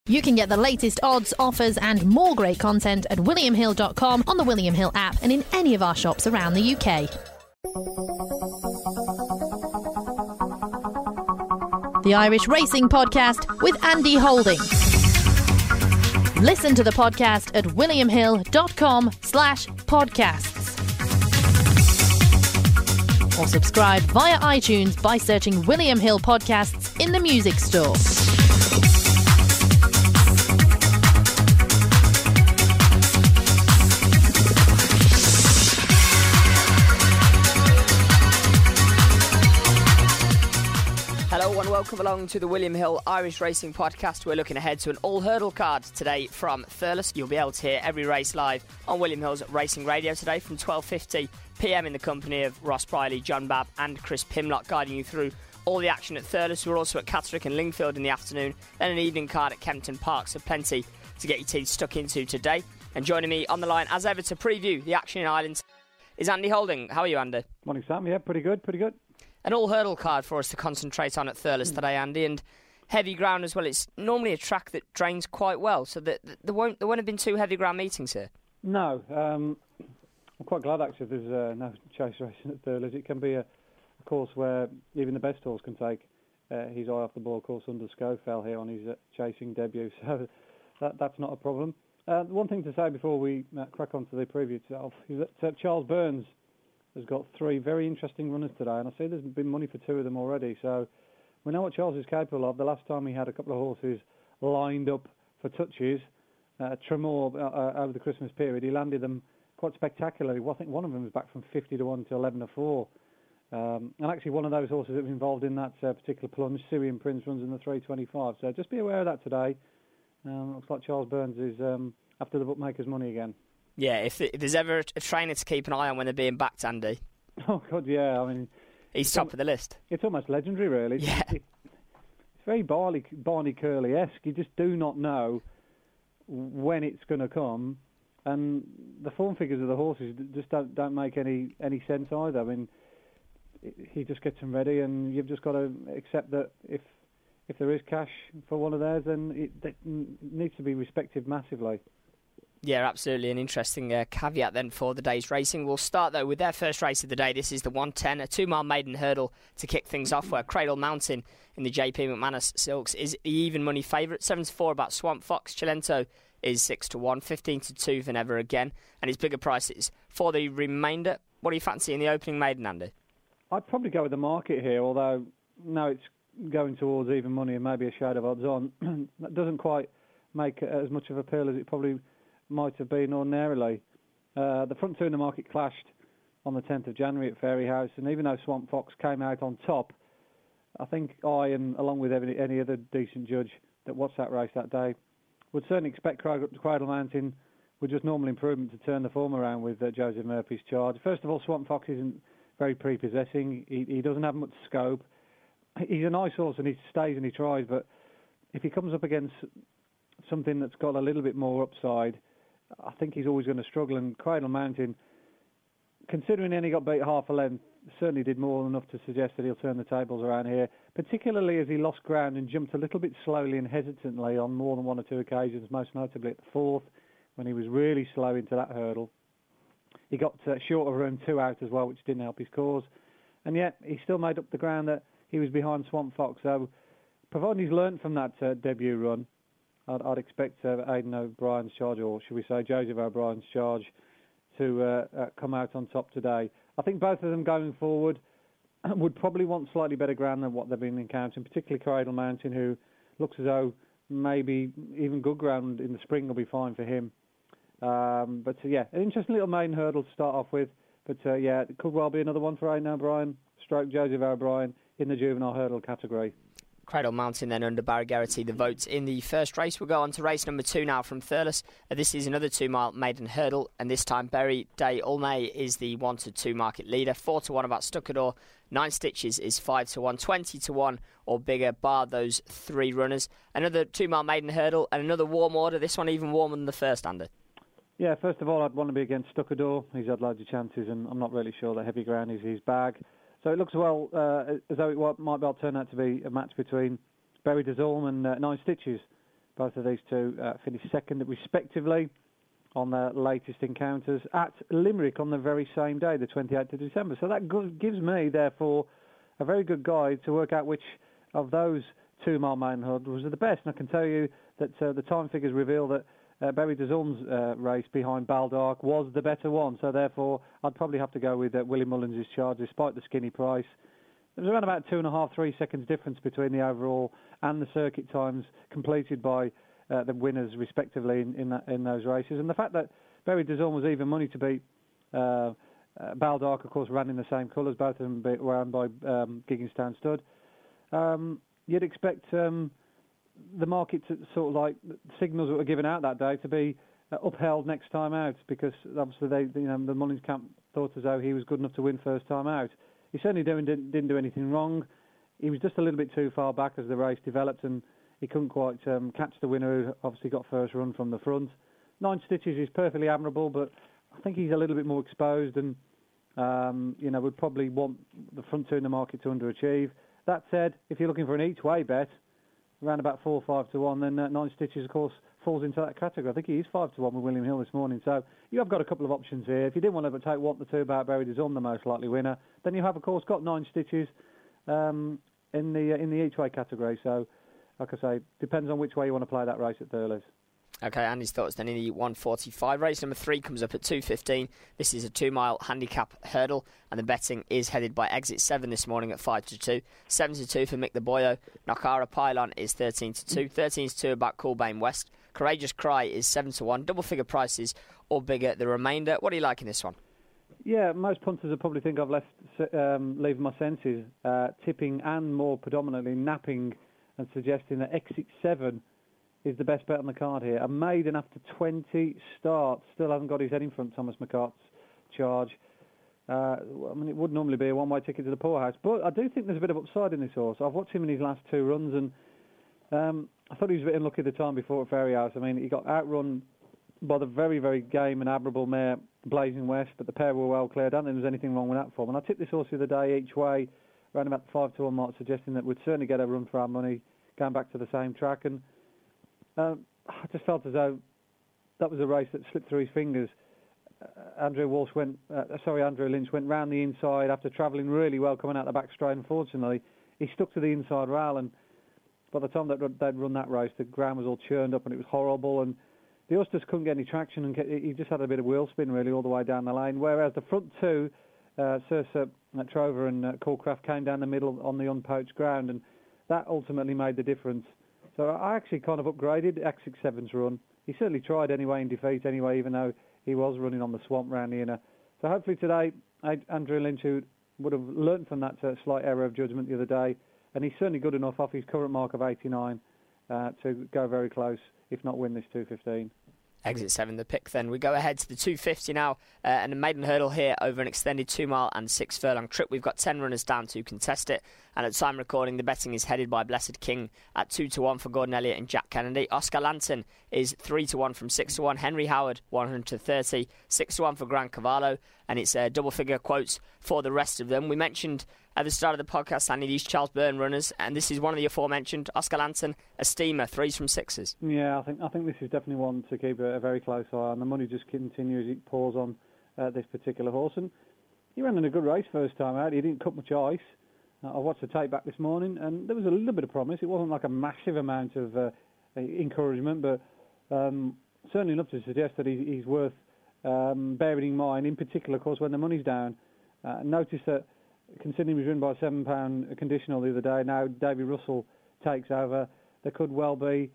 You can get the latest odds, offers and more great content at williamhill.com, on the William Hill app and in any of our shops around the UK. The Irish Racing Podcast with Andy Holding. Listen to the podcast at williamhill.com/podcasts. Or subscribe via iTunes by searching William Hill Podcasts in the music store. Hello and welcome along to the William Hill Irish Racing Podcast. We're looking ahead to an all-hurdle card today from Thurles. You'll be able to hear every race live on William Hill's Racing Radio today from 12:50pm in the company of Ross Briley, John Babb and Chris Pimlock, guiding you through all the action at Thurles. We're also at Catterick and Lingfield in the afternoon, then an evening card at Kempton Park, so plenty to get your teeth stuck into today. And joining me on the line as ever to preview the action in Ireland is Andy Holding. How are you, Andy? Morning, Sam. Yeah, pretty good. An all-hurdle card for us to concentrate on at Thurles today, Andy, and heavy ground as well. It's normally a track that drains quite well, so there won't have been two heavy ground meetings here. No, I'm quite glad actually there's no chase racing at Thurles. It can be a course where even the best horse can take his eye off the ball. Of course, under Scofell here on his chasing debut, so that's not a problem. One thing to say before we crack on to the preview itself is that Charles Burns has got three very interesting runners today, and I see there's been money for two of them already, so we know what Charles is capable of. The last time he had a couple of horses lined up for touches, Tremor over the Christmas period, he landed them quite spectacularly. I think one of them was back from 50-1 to 11-4. And actually one of those horses that was involved in that particular plunge, Syrian Prince, runs in the 325, so just be aware of that today. Looks like Charles Burns is after the bookmakers' money again. Yeah, if there's ever a trainer to keep an eye on when they're being backed, Andy. Oh, God, yeah. I mean, he's top of the list. It's almost legendary, really. Yeah. It's very Barney Curley-esque. You just do not know when it's going to come, and the form figures of the horses just don't make any sense either. I mean, he just gets them ready, and you've just got to accept that if there is cash for one of theirs, then it needs to be respected massively. Yeah, absolutely. An interesting caveat then for the day's racing. We'll start, though, with their first race of the day. This is the 110, a 2-mile maiden hurdle to kick things off, where Cradle Mountain in the JP McManus Silks is the even money favourite. 7-4 about Swamp Fox. Cilento is 6-1, 15-2 for Never Again. And his bigger prices for the remainder. What do you fancy in the opening maiden, Andy? I'd probably go with the market here, although now it's going towards even money and maybe a shade of odds on. That doesn't quite make as much of a appeal as it probably might have been ordinarily. The front two in the market clashed on the 10th of January at Fairyhouse, and even though Swamp Fox came out on top, I think and along with any other decent judge that watched that race that day, would certainly expect Cradle Mountain with just normal improvement to turn the form around with Joseph Murphy's charge. First of all, Swamp Fox isn't very prepossessing. He doesn't have much scope. He's a nice horse and he stays and he tries, but if he comes up against something that's got a little bit more upside, I think he's always going to struggle. And Cradle Mountain, considering he only got beat half a length, certainly did more than enough to suggest that he'll turn the tables around here, particularly as he lost ground and jumped a little bit slowly and hesitantly on more than one or two occasions, most notably at the fourth, when he was really slow into that hurdle. He got short of room 2 out as well, which didn't help his cause. And yet, he still made up the ground that he was behind Swamp Fox. So, providing he's learnt from that debut run, I'd expect Aidan O'Brien's charge, or should we say Joseph O'Brien's charge, to come out on top today. I think both of them going forward would probably want slightly better ground than what they've been encountering, particularly Cradle Mountain, who looks as though maybe even good ground in the spring will be fine for him. But an interesting little main hurdle to start off with. But it could well be another one for Aidan O'Brien, stroke Joseph O'Brien in the juvenile hurdle category. Cradle Mountain then under Barry Geraghty, the votes in the first race. We'll go on to race number 2 now from Thurles. This is another 2-mile maiden hurdle, and this time Berry Day Ulmay is the 1-2 market leader. 4-1 about Stucador, 9 Stitches is 5-1, 20-1 or bigger, bar those 3 runners. Another 2-mile maiden hurdle and another warm order, this one even warmer than the first, Andy. Yeah, first of all, I'd want to be against Stucador. He's had loads of chances, and I'm not really sure that heavy ground is his bag. So it looks as though it might well turn out to be a match between Berry Des Ormes and 9 Stitches. Both of these two finished second, respectively, on their latest encounters at Limerick on the very same day, the 28th of December. So that gives me, therefore, a very good guide to work out which of those 2 mile maiden hurdles was the best. And I can tell you that the time figures reveal that Berry de Zulm's race behind Baldark was the better one. So therefore, I'd probably have to go with Willie Mullins' charge, despite the skinny price. There was around about 2.5-3 seconds difference between the overall and the circuit times completed by the winners, respectively, in those races. And the fact that Berry de Zulm was even money to beat Baldark, of course, ran in the same colours. Both of them were owned by Gigginstown Stud. You'd expect the market to sort of like signals that were given out that day to be upheld next time out, because obviously the Mullins camp thought as though he was good enough to win first time out. He certainly didn't do anything wrong. He was just a little bit too far back as the race developed, and he couldn't quite catch the winner, who obviously got first run from the front. 9 Stitches is perfectly admirable, but I think he's a little bit more exposed, and would probably want the front two in the market to underachieve. That said, if you're looking for an each-way bet, around about 4 or 5 to 1, then 9 Stitches, of course, falls into that category. I think he is 5 to 1 with William Hill this morning. So you have got a couple of options here. If you didn't want to take 1 to 2 about Berry de Zulm, the most likely winner, then you have, of course, got 9 Stitches in the each-way category. So, like I say, depends on which way you want to play that race at Thurles. Okay, Andy's thoughts then in the 145 race. Number 3 comes up at 2:15. This is a 2 mile handicap hurdle, and the betting is headed by Exit 7 this morning at 5 to 2. 7 to 2 for Mick the Boyo. Knockara Pylon is 13 to 2. 13 to 2 about Coolbane West. Courageous Cry is 7 to 1. Double figure prices or bigger the remainder. What do you like in this one? Yeah, most punters will probably think I've leaving my senses, tipping and more predominantly napping and suggesting that Exit 7 is the best bet on the card here. A maiden after 20 starts, still hasn't got his head in front, Thomas McCart's charge. It would normally be a one-way ticket to the poorhouse, but I do think there's a bit of upside in this horse. I've watched him in his last 2 runs, and I thought he was a bit unlucky the time before at Fairyhouse. He got outrun by the very, very game and admirable mare Blazing West, but the pair were well cleared. I don't think there was anything wrong with that form. And I tipped this horse the other day each way, around about the 5 to 1 mark, suggesting that we'd certainly get a run for our money going back to the same track. And I just felt as though that was a race that slipped through his fingers. Andrew Lynch went round the inside after travelling really well coming out the back straight. Unfortunately, he stuck to the inside rail, and by the time that they'd run that race, the ground was all churned up and it was horrible. And the horse just couldn't get any traction, and he just had a bit of wheel spin really all the way down the lane. Whereas the front two, Circe Trover and Coolcraft, came down the middle on the unpoached ground, and that ultimately made the difference. So I actually kind of upgraded Exit 7's run. He certainly tried anyway in defeat anyway, even though he was running on the swamp round the inner. So hopefully today, Andrew Lynch, who would have learnt from that slight error of judgment the other day, and he's certainly good enough off his current mark of 89 to go very close, if not win this 2:15. Exit 7, the pick then. We go ahead to the 250 now, and a maiden hurdle here over an extended 2 mile and 6 furlong trip. We've got 10 runners down to contest it, and at time recording, the betting is headed by Blessed King at 2 to 1 for Gordon Elliott and Jack Kennedy. Oscar Lantern is 3 to 1 from 6 to 1. Henry Howard 100 to 30, 6 to 1 for Gran Cavallo, and it's double figure quotes for the rest of them. We mentioned at the start of the podcast, Andy, these Charles Byrne runners, and this is one of the aforementioned. Oscar Lantern, a steamer, 3s from 6s. Yeah, I think this is definitely one to keep a very close eye on. The money just continues, it pours on this particular horse, and he ran in a good race first time out. He didn't cut much ice. I watched the tape back this morning, and there was a little bit of promise. It wasn't like a massive amount of encouragement, but certainly enough to suggest that he's worth bearing in mind, in particular, of course, when the money's down. Notice that, considering he was ridden by a £7 conditional the other day, now Davy Russell takes over. There could well be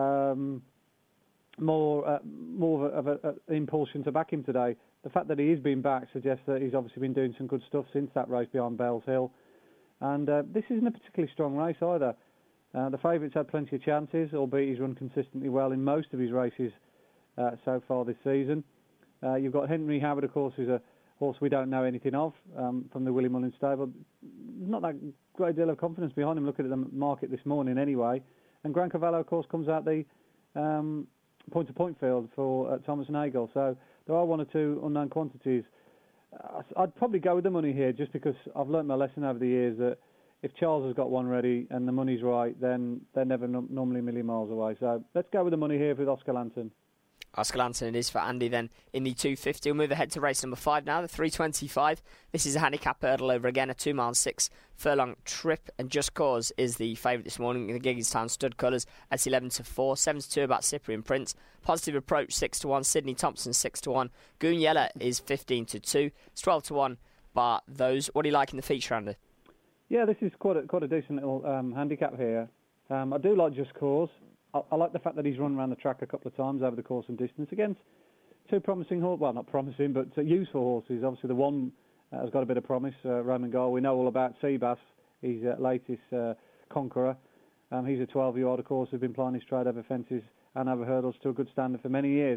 more of an impulsion to back him today. The fact that he is being backed suggests that he's obviously been doing some good stuff since that race behind Bells Hill. And this isn't a particularly strong race either. The favourites had plenty of chances, albeit he's run consistently well in most of his races so far this season. You've got Henry Howard, of course, who's a horse we don't know anything of from the Willie Mullins stable. Not that great deal of confidence behind him looking at the market this morning anyway. And Gran Cavallo, of course, comes out the point-to-point field for Thomas Nagel. So there are 1 or 2 unknown quantities. I'd probably go with the money here just because I've learnt my lesson over the years that if Charles has got one ready and the money's right, then they're never normally a million miles away. So let's go with the money here with Oscar Lantern. Oscar Lantern it is for Andy then in the 250. We'll move ahead to race number 5 now, the 325. This is a handicap hurdle over again, a 2 mile 6 furlong trip, and Just Cause is the favourite this morning in the Gigginstown stud colours at 11-4, 7-2 about Cyprian Prince. Positive Approach 6-1, Sydney Thompson 6-1, Goon Yeller is 15-2, it's 12-1 by those. What do you like in the feature, Andy? Yeah, this is quite a decent little handicap here. I do like Just Cause. I like the fact that he's run around the track a couple of times over the course and distance against two promising horses. Well, not promising, but useful horses. Obviously, the one has got a bit of promise, Roman Gall. We know all about Seabass. He's latest conqueror. He's a 12-year-old, of course, who's been plying his trade over fences and over hurdles to a good standard for many years.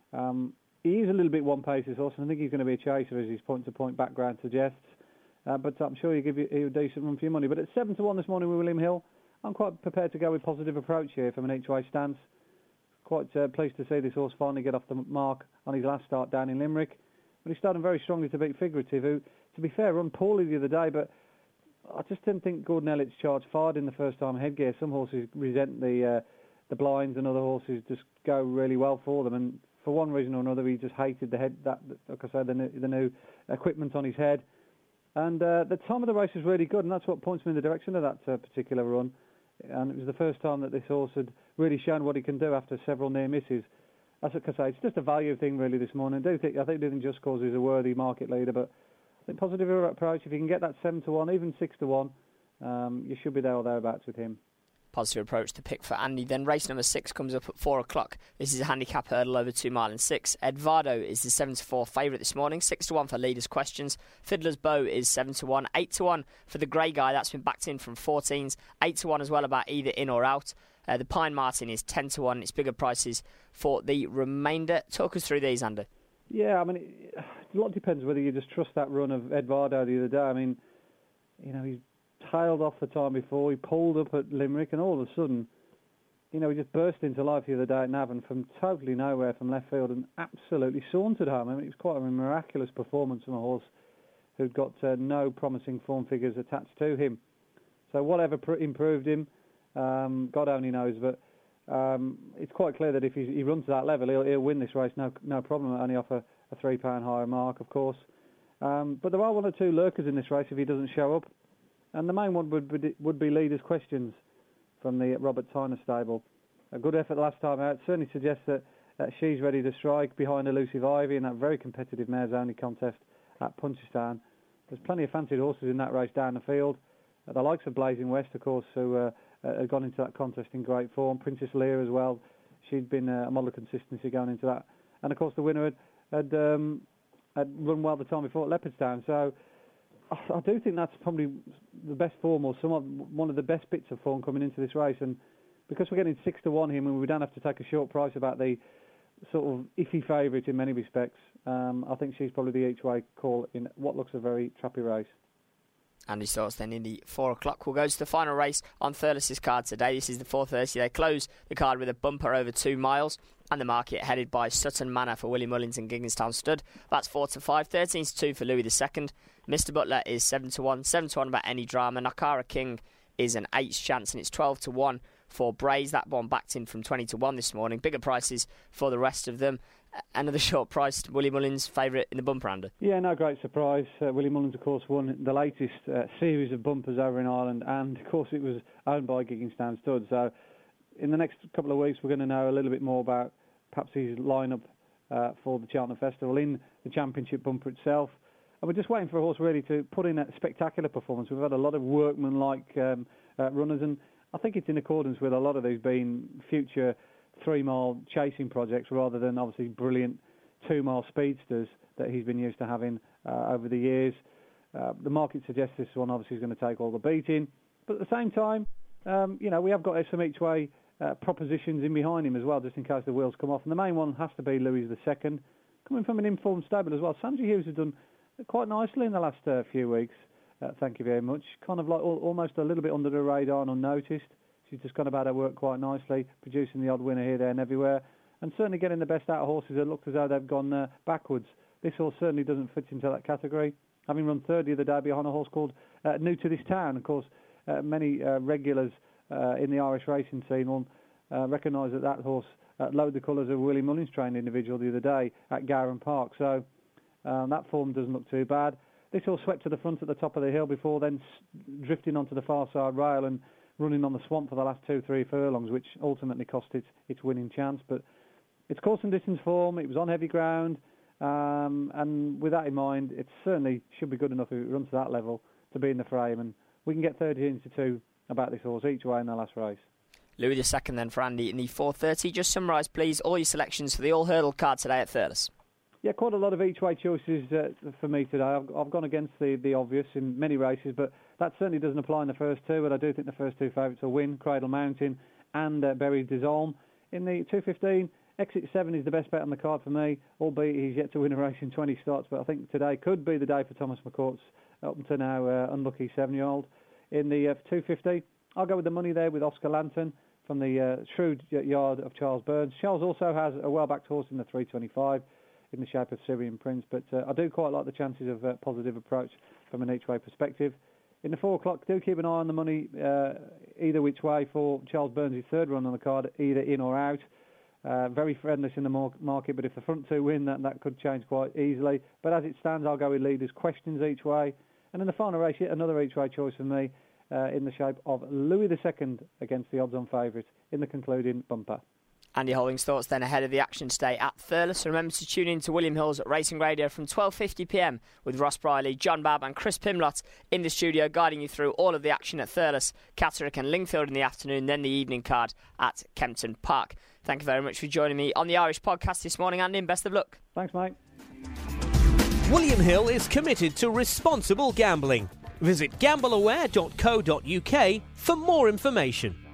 He is a little bit one-pace, this horse, and I think he's going to be a chaser, as his point-to-point background suggests. But I'm sure he'll give you a decent run for your money. But at 7-1 this morning with William Hill, I'm quite prepared to go with Positive Approach here from an each-way stance. Quite pleased to see this horse finally get off the mark on his last start down in Limerick. But he's starting very strongly to beat Figurative, who, to be fair, run poorly the other day, but I just didn't think Gordon Elliott's charge fired in the first time headgear. Some horses resent the blinds, and other horses just go really well for them. And for one reason or another, he just hated the head, like I said, the new equipment on his head. And the time of the race was really good, and that's what points me in the direction of that particular run. And it was the first time that this horse had really shown what he can do after several near misses. As I say, it's just a value thing really this morning. I think Just Cause is a worthy market leader, but I think Positive Approach, if you can get that 7-1, even 6-1, you should be there or thereabouts with him. Positive Approach to pick for Andy. Then race number 6 comes up at 4 o'clock. This is a handicap hurdle over 2 mile and 6. Edvardo is the 7-4 favourite this morning. 6-1 for Leaders' Questions. Fiddler's Bow is 7-1. 8-1 for the Grey Guy. That's been backed in from 14s. 8-1 as well about either in or out. The Pine Martin is 10-1. It's bigger prices for the remainder. Talk us through these, Andy. Yeah, I mean, a lot depends whether you just trust that run of Edvardo the other day. I mean, you know, he's tailed off the time before, he pulled up at Limerick, and all of a sudden, you know, he just burst into life the other day at Navan from totally nowhere from left field and absolutely sauntered home. I mean, it was quite a miraculous performance from a horse who'd got no promising form figures attached to him. So whatever improved him, God only knows, but it's quite clear that if he runs to that level, he'll win this race, no problem, only off a £3 higher mark, of course. But there are one or two lurkers in this race if he doesn't show up. And the main one would be Leaders' Questions from the Robert Tyner stable. A good effort last time out. Certainly suggests that she's ready to strike behind Elusive Ivy in that very competitive mares only contest at Punchestown. There's plenty of fancied horses in that race down the field. The likes of Blazing West, of course, who had gone into that contest in great form. Princess Lear as well. She'd been a model of consistency going into that. And of course the winner had run well the time before at Leopardstown. So I do think that's probably the best form, or one of the best bits of form coming into this race. And because we're getting 6-1 here, and we don't have to take a short price about the sort of iffy favourite in many respects, I think she's probably the each-way call in what looks a very trappy race. Andy's thoughts then in the 4 o'clock. We'll go to the final race on Thurles' card today. This is the 4:30. They close the card with a bumper over 2 miles. And the market headed by Sutton Manor for Willie Mullins and Gigginstown Stud. That's 4-5, 13-2 for Louis II. Mr. Butler is 7-1, 7-1 about Any Drama. Nakara King is an 8's chance, and it's 12-1 for Braze. That one backed in from 20-1 this morning. Bigger prices for the rest of them. Another short priced Willie Mullins favourite in the bumper, Andy. Yeah, no great surprise. Willie Mullins, of course, won the latest series of bumpers over in Ireland, and of course it was owned by Gigginstown Stud. So in the next couple of weeks we're going to know a little bit more about perhaps his line-up for the Cheltenham Festival in the championship bumper itself. And we're just waiting for a horse really to put in a spectacular performance. We've had a lot of workman-like runners, and I think it's in accordance with a lot of these being future 3-mile chasing projects rather than obviously brilliant 2-mile speedsters that he's been used to having over the years. The market suggests this one obviously is going to take all the beating, but at the same time, we have got some each-way propositions in behind him as well, just in case the wheels come off. And the main one has to be Louis II, coming from an informed stable as well. Sandra Hughes has done quite nicely in the last few weeks. Thank you very much. Kind of like almost a little bit under the radar and unnoticed. She's just gone about her work quite nicely, producing the odd winner here, there and everywhere, and certainly getting the best out of horses that looked as though they've gone backwards. This horse certainly doesn't fit into that category, having run third the other day behind a horse called New to This Town. Of course, many regulars in the Irish racing scene will recognise that horse load the colours of Willie Mullins trained individual the other day at Gowran Park. So that form doesn't look too bad. This horse swept to the front at the top of the hill before then drifting onto the far side rail and running on the swamp for the last 2-3 furlongs, which ultimately cost its winning chance. But it's course and distance form. It was on heavy ground, and with that in mind, it certainly should be good enough if it runs to that level to be in the frame. And we can get 13-2 about this horse each way in the last race. Louis II then for Andy in the 4:30. Just summarise, please, all your selections for the all-hurdle card today at Thurles. Yeah, quite a lot of each-way choices for me today. I've gone against the obvious in many races, but that certainly doesn't apply in the first two. But I do think the first two favourites will win, Cradle Mountain and Berry Desolme. In the 2:15, Exit 7 is the best bet on the card for me, albeit he's yet to win a race in 20 starts. But I think today could be the day for Thomas McCourt's up to now unlucky 7-year-old. In the 2:50, I'll go with the money there with Oscar Lantern from the shrewd yard of Charles Burns. Charles also has a well-backed horse in the 3:25 in the shape of Syrian Prince, but I do quite like the chances of positive approach from an each-way perspective. In the 4 o'clock, do keep an eye on the money either which way for Charles Burns' third run on the card, either in or out. Very friendless in the market, but if the front two win, that could change quite easily. But as it stands, I'll go with leaders' questions each way. And in the final race, yet another each-way choice for me in the shape of Louis II against the odds-on favourite in the concluding bumper. Andy Holding's thoughts then ahead of the action today at Thurles. Remember to tune in to William Hill's Racing Radio from 12:50pm with Ross Briley, John Babb and Chris Pimlott in the studio guiding you through all of the action at Thurles, Catterick and Lingfield in the afternoon, then the evening card at Kempton Park. Thank you very much for joining me on the Irish Podcast this morning, Andy, and best of luck. Thanks, mate. William Hill is committed to responsible gambling. Visit gambleaware.co.uk for more information.